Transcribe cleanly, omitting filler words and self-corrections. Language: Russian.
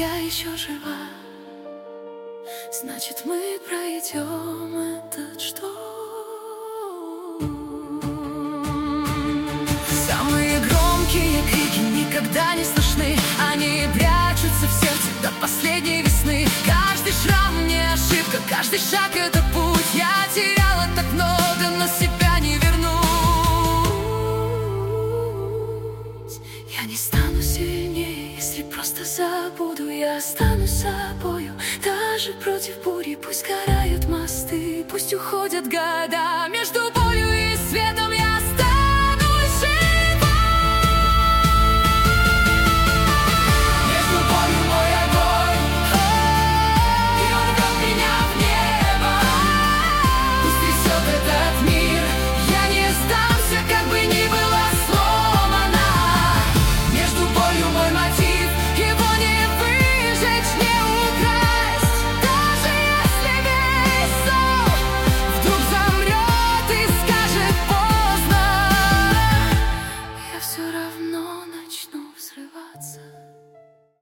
я еще жива, значит, мы пройдем этот шторм. Самые громкие крики никогда не слышны, они прячутся в сердце до последней весны. Каждый шрам не ошибка, каждый шаг — это путь. Я теряла так много, но себя не вернусь. Я не стану сильнее, если просто забуду. Я останусь собою, даже против бури. Пусть сгорают мосты, пусть уходят года между